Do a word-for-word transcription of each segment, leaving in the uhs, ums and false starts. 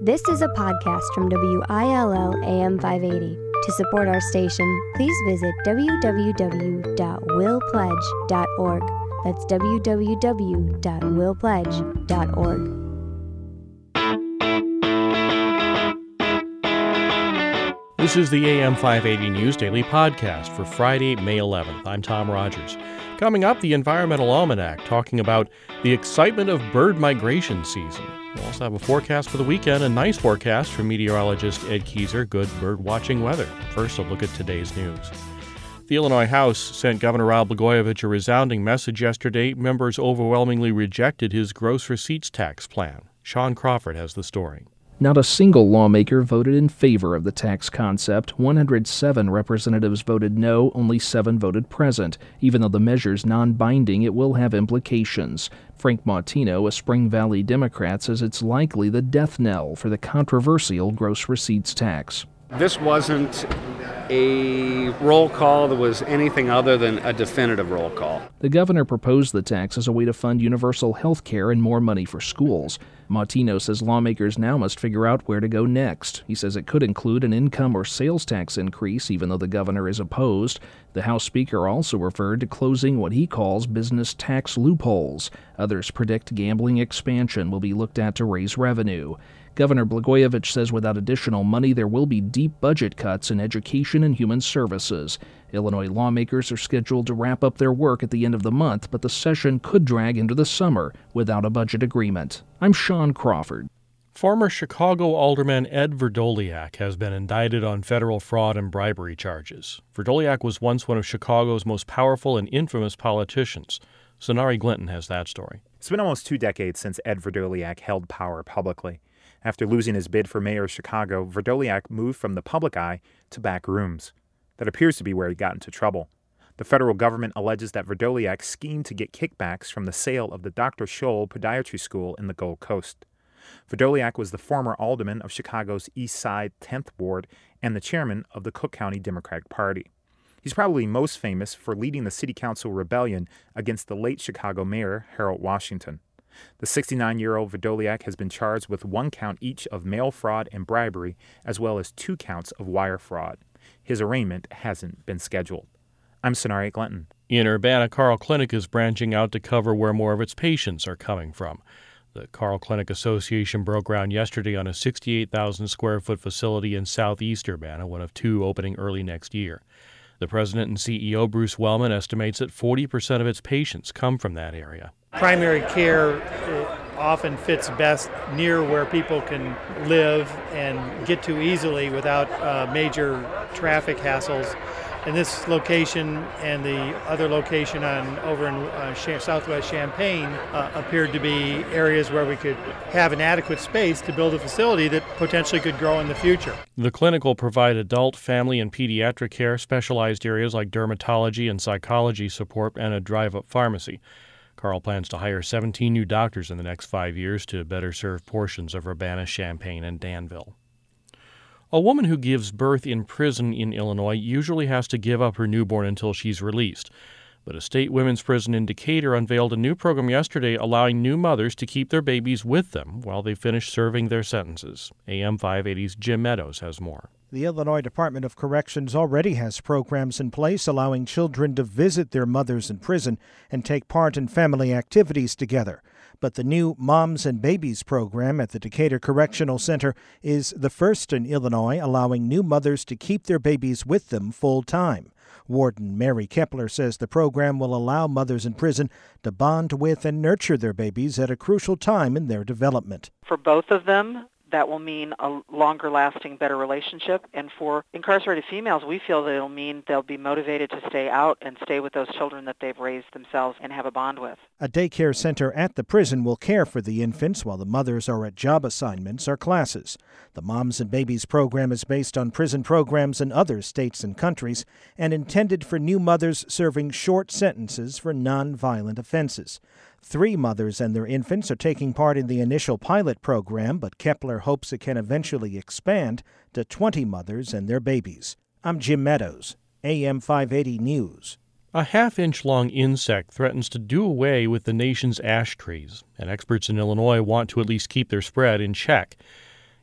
This is a podcast from W I L L A M five eighty. To support our station, please visit w w w dot will pledge dot org. That's w w w dot will pledge dot org. This is the A M five eighty News Daily Podcast for Friday, May eleventh. I'm Tom Rogers. Coming up, the Environmental Almanac, talking about the excitement of bird migration season. We'll also have a forecast for the weekend, a nice forecast from meteorologist Ed Keyser. Good bird watching weather. First, a look at today's news. The Illinois House sent Governor Rod Blagojevich a resounding message yesterday. Members overwhelmingly rejected his gross receipts tax plan. Sean Crawford has the story. Not a single lawmaker voted in favor of the tax concept. one hundred seven representatives voted no, only seven voted present. Even though the measure's non-binding, it will have implications. Frank Mautino, a Spring Valley Democrat, says it's likely the death knell for the controversial gross receipts tax. This wasn't a roll call that was anything other than a definitive roll call. The governor proposed the tax as a way to fund universal health care and more money for schools. Mautino says lawmakers now must figure out where to go next. He says it could include an income or sales tax increase, even though the governor is opposed. The House Speaker also referred to closing what he calls business tax loopholes. Others predict gambling expansion will be looked at to raise revenue. Governor Blagojevich says without additional money, there will be deep budget cuts in education and human services. Illinois lawmakers are scheduled to wrap up their work at the end of the month, but the session could drag into the summer without a budget agreement. I'm Sean Crawford. Former Chicago Alderman Ed Vrdolyak has been indicted on federal fraud and bribery charges. Vrdolyak was once one of Chicago's most powerful and infamous politicians. Sonari Glinton has that story. It's been almost two decades since Ed Vrdolyak held power publicly. After losing his bid for mayor of Chicago, Vrdolyak moved from the public eye to back rooms. That appears to be where he got into trouble. The federal government alleges that Vrdolyak schemed to get kickbacks from the sale of the Doctor Scholl Podiatry School in the Gold Coast. Vrdolyak was the former alderman of Chicago's East Side tenth Ward and the chairman of the Cook County Democratic Party. He's probably most famous for leading the city council rebellion against the late Chicago mayor, Harold Washington. The sixty-nine-year-old Vrdolyak has been charged with one count each of mail fraud and bribery, as well as two counts of wire fraud. His arraignment hasn't been scheduled. I'm Sonari Glinton. In Urbana, Carle Clinic is branching out to cover where more of its patients are coming from. The Carle Clinic Association broke ground yesterday on a sixty-eight thousand square foot facility in southeast Urbana, one of two opening early next year. The president and C E O, Bruce Wellman, estimates that forty percent of its patients come from that area. Primary care often fits best near where people can live and get to easily without uh, major traffic hassles. And this location and the other location on over in uh, southwest Champaign uh, appeared to be areas where we could have an adequate space to build a facility that potentially could grow in the future. The clinic will provide adult, family, and pediatric care, specialized areas like dermatology and psychology support, and a drive-up pharmacy. Carle plans to hire seventeen new doctors in the next five years to better serve portions of Urbana, Champaign, and Danville. A woman who gives birth in prison in Illinois usually has to give up her newborn until she's released. But a state women's prison in Decatur unveiled a new program yesterday allowing new mothers to keep their babies with them while they finish serving their sentences. A M five eighty's Jim Meadows has more. The Illinois Department of Corrections already has programs in place allowing children to visit their mothers in prison and take part in family activities together. But the new Moms and Babies program at the Decatur Correctional Center is the first in Illinois allowing new mothers to keep their babies with them full time. Warden Mary Kepler says the program will allow mothers in prison to bond with and nurture their babies at a crucial time in their development. For both of them, that will mean a longer-lasting, better relationship. And for incarcerated females, we feel that it'll mean they'll be motivated to stay out and stay with those children that they've raised themselves and have a bond with. A daycare center at the prison will care for the infants while the mothers are at job assignments or classes. The Moms and Babies program is based on prison programs in other states and countries and intended for new mothers serving short sentences for nonviolent offenses. Three mothers and their infants are taking part in the initial pilot program, but Kepler hopes it can eventually expand to twenty mothers and their babies. I'm Jim Meadows, A M five eighty News. A half-inch-long insect threatens to do away with the nation's ash trees, and experts in Illinois want to at least keep their spread in check.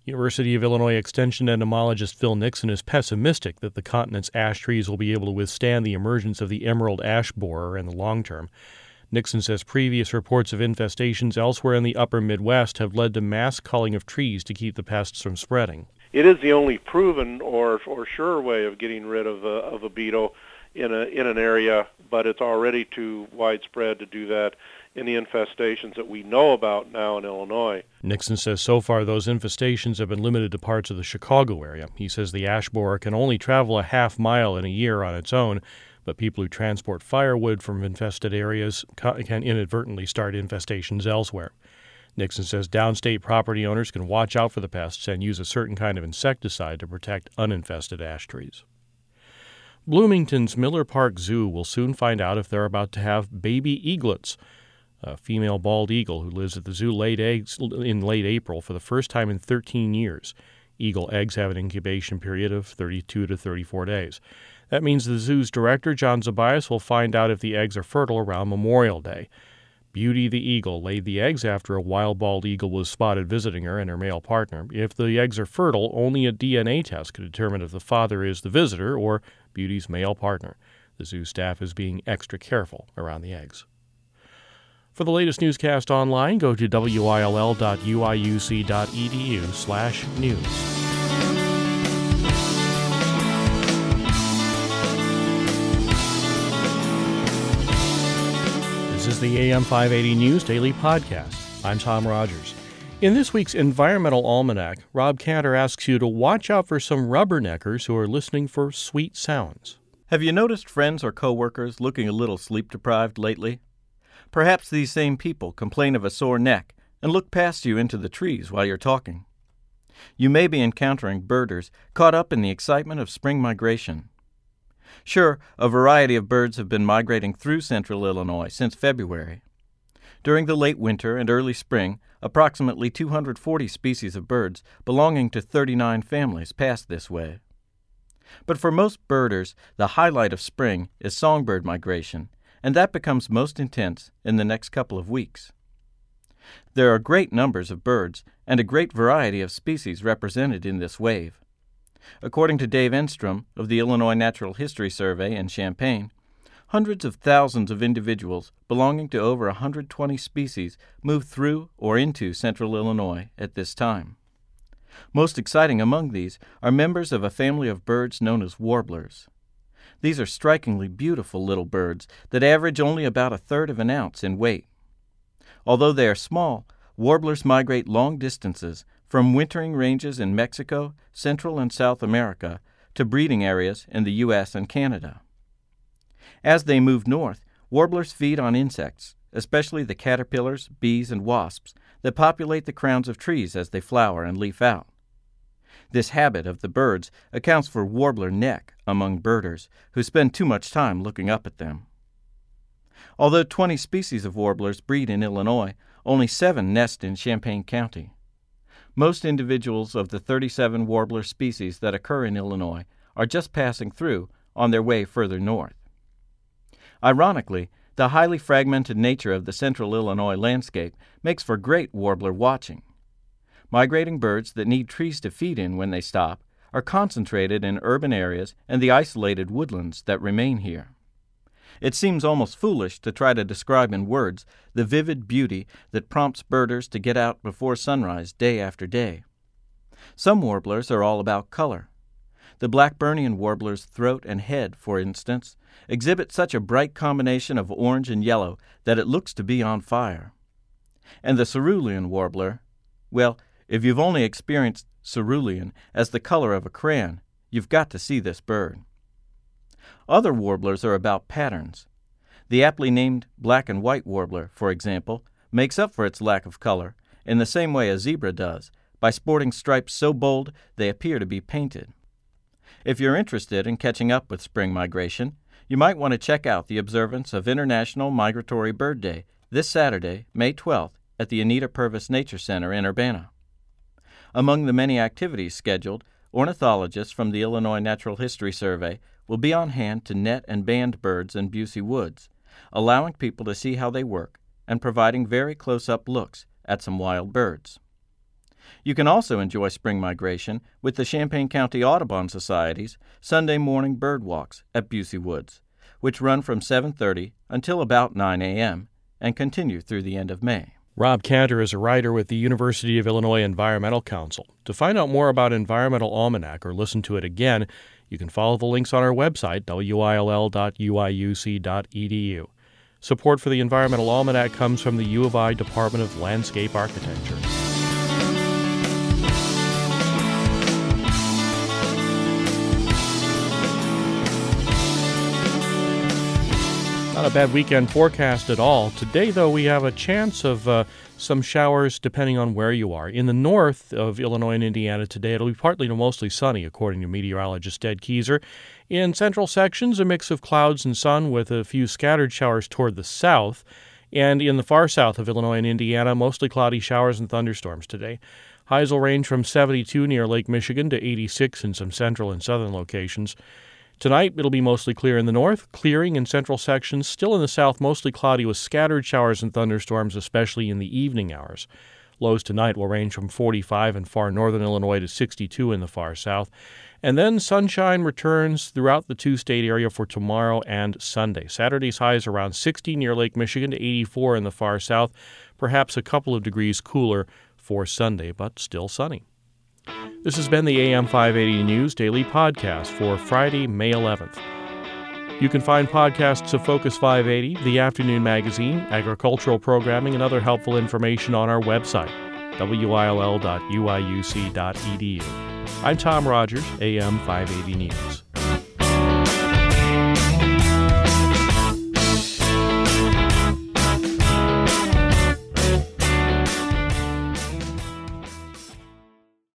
University of Illinois Extension entomologist Phil Nixon is pessimistic that the continent's ash trees will be able to withstand the emergence of the emerald ash borer in the long term. Nixon says previous reports of infestations elsewhere in the upper Midwest have led to mass culling of trees to keep the pests from spreading. It is the only proven or or sure way of getting rid of a, of a beetle in a in an area, but it's already too widespread to do that in the infestations that we know about now in Illinois. Nixon says so far those infestations have been limited to parts of the Chicago area. He says the ash borer can only travel a half mile in a year on its own, but people who transport firewood from infested areas can inadvertently start infestations elsewhere. Nixon says downstate property owners can watch out for the pests and use a certain kind of insecticide to protect uninfested ash trees. Bloomington's Miller Park Zoo will soon find out if they're about to have baby eaglets. A female bald eagle who lives at the zoo laid eggs in late April for the first time in thirteen years. Eagle eggs have an incubation period of thirty-two to thirty-four days. That means the zoo's director, John Zabias, will find out if the eggs are fertile around Memorial Day. Beauty the eagle laid the eggs after a wild bald eagle was spotted visiting her and her male partner. If the eggs are fertile, only a D N A test could determine if the father is the visitor or Beauty's male partner. The zoo staff is being extra careful around the eggs. For the latest newscast online, go to W I L L dot U I U C dot E D U slash news. This is the A M five eighty News Daily Podcast. I'm Tom Rogers. In this week's Environmental Almanac, Rob Cantor asks you to watch out for some rubberneckers who are listening for sweet sounds. Have you noticed friends or coworkers looking a little sleep-deprived lately? Perhaps these same people complain of a sore neck and look past you into the trees while you're talking. You may be encountering birders caught up in the excitement of spring migration. Sure, a variety of birds have been migrating through central Illinois since February. During the late winter and early spring, approximately two hundred forty species of birds belonging to thirty-nine families passed this way. But for most birders, the highlight of spring is songbird migration, and that becomes most intense in the next couple of weeks. There are great numbers of birds and a great variety of species represented in this wave. According to Dave Enstrom of the Illinois Natural History Survey in Champaign, hundreds of thousands of individuals belonging to over one hundred twenty species move through or into central Illinois at this time. Most exciting among these are members of a family of birds known as warblers. These are strikingly beautiful little birds that average only about a third of an ounce in weight. Although they are small, warblers migrate long distances from wintering ranges in Mexico, Central and South America to breeding areas in the U S and Canada. As they move north, warblers feed on insects, especially the caterpillars, bees, and wasps that populate the crowns of trees as they flower and leaf out. This habit of the birds accounts for warbler neck among birders who spend too much time looking up at them. Although twenty species of warblers breed in Illinois, only seven nest in Champaign County. Most individuals of the thirty-seven warbler species that occur in Illinois are just passing through on their way further north. Ironically, the highly fragmented nature of the central Illinois landscape makes for great warbler watching. Migrating birds that need trees to feed in when they stop are concentrated in urban areas and the isolated woodlands that remain here. It seems almost foolish to try to describe in words the vivid beauty that prompts birders to get out before sunrise day after day. Some warblers are all about color. The Blackburnian warbler's throat and head, for instance, exhibit such a bright combination of orange and yellow that it looks to be on fire. And the cerulean warbler, well, if you've only experienced cerulean as the color of a crayon, you've got to see this bird. Other warblers are about patterns. The aptly named black and white warbler, for example, makes up for its lack of color in the same way a zebra does, by sporting stripes so bold they appear to be painted. If you're interested in catching up with spring migration, you might want to check out the observance of International Migratory Bird Day this Saturday, May twelfth, at the Anita Purvis Nature Center in Urbana. Among the many activities scheduled, ornithologists from the Illinois Natural History Survey will be on hand to net and band birds in Busey Woods, allowing people to see how they work and providing very close-up looks at some wild birds. You can also enjoy spring migration with the Champaign County Audubon Society's Sunday morning bird walks at Busey Woods, which run from seven thirty until about nine a.m. and continue through the end of May. Rob Cantor is a writer with the University of Illinois Environmental Council. To find out more about Environmental Almanac or listen to it again, you can follow the links on our website, w i l l dot u i u c dot e d u. Support for the Environmental Almanac comes from the U of I Department of Landscape Architecture. Not a bad weekend forecast at all. Today, though, we have a chance of uh, some showers depending on where you are. In the north of Illinois and Indiana today, it'll be partly to mostly sunny, according to meteorologist Ed Keyser. In central sections, a mix of clouds and sun with a few scattered showers toward the south. And in the far south of Illinois and Indiana, mostly cloudy showers and thunderstorms today. Highs will range from seventy-two near Lake Michigan to eighty-six in some central and southern locations. Tonight, it'll be mostly clear in the north, clearing in central sections. Still in the south, mostly cloudy with scattered showers and thunderstorms, especially in the evening hours. Lows tonight will range from forty-five in far northern Illinois to sixty-two in the far south. And then sunshine returns throughout the two-state area for tomorrow and Sunday. Saturday's highs around sixty near Lake Michigan to eighty-four in the far south. Perhaps a couple of degrees cooler for Sunday, but still sunny. This has been the A M five eighty News Daily Podcast for Friday, May eleventh. You can find podcasts of Focus five eighty, the afternoon magazine, agricultural programming, and other helpful information on our website, w i l l dot u i u c dot e d u. I'm Tom Rogers, A M five eighty News.